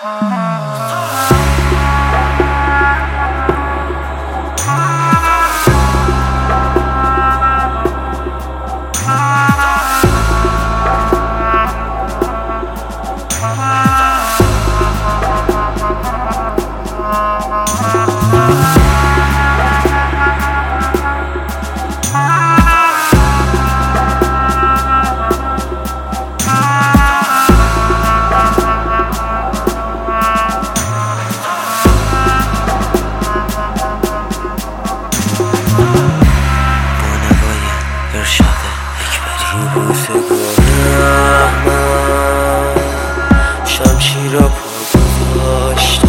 شمشیر را پا گذاشتم،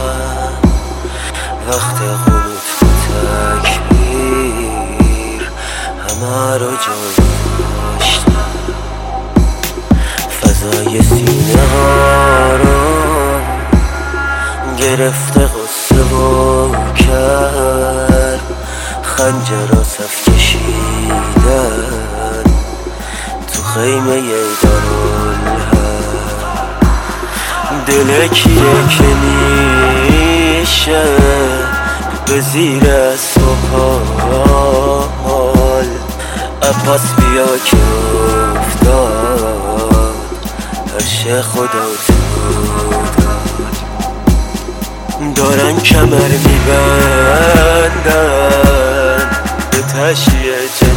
وقت قنوت و تکبیر همه را جا داشتم. فضای سینه ها را گرفته غصه و کرد، خنجر را صف کشیدن تو خیمه دارالحرب. دل کیه که میشه به زیر سپال، عباس بیا که افتاد عرش خدا تو داد. دارن کمر میبندن به تشییع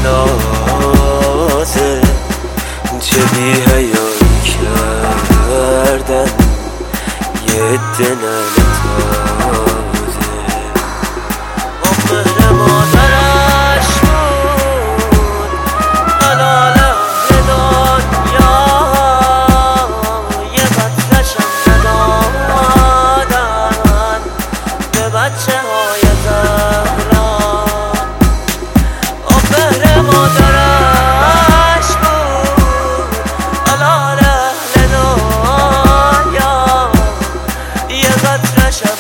جنازه، چه بی حیایی کردن یه عده ننه تازه. مهر مادرش بود حلال اهل دنیا، یه قطره‌شم ندادن به بچه های زهرا. مهر مادرش بود حلال اهل دنیا، یه قطره‌شم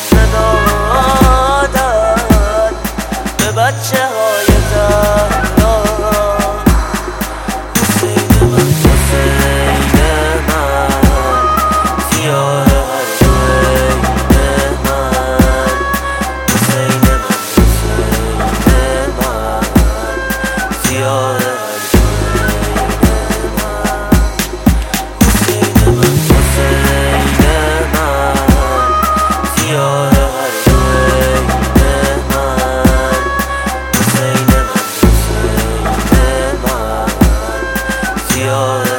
ندادن به بچه های زهرا. حسین من حسین من سیاه هر عین من، حسین من حسین من سیاه هر عین من، حسین من حسین من سیاه هر عین من، حسین من حسین من سیاه هر عین من.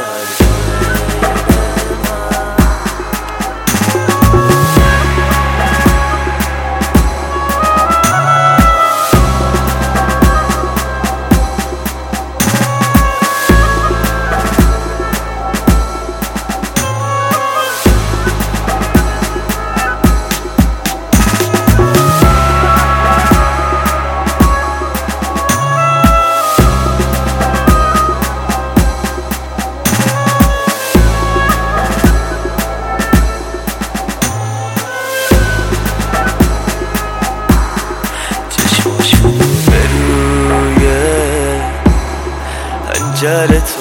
پنجره تو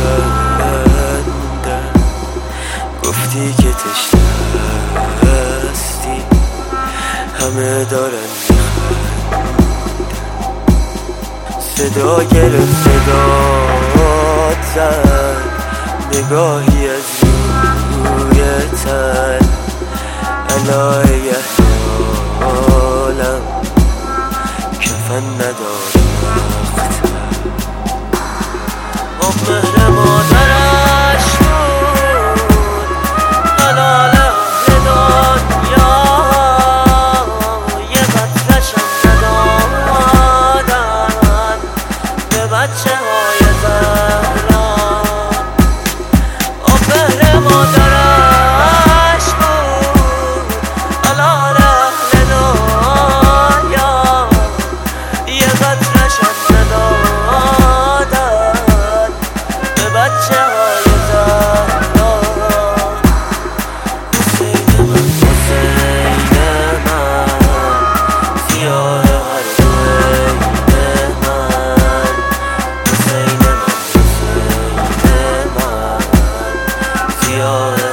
میبندم، گفتی که تشنه هستی، همه دارن میخندن. صدا گرفت صدات زد، نگاهی از روی تن، علای احیالم کفن ندارم. مهر مادرش بود حلال اهل دنیا، یه قطره‌شم ندادن به بچه های زهرا. مهر مادرش بود حلال اهل دنیا، یه قطره‌شم ندادن به بچه های زهرا. حسین من حسین من سیاه هر عین من، حسین من حسین من سیاه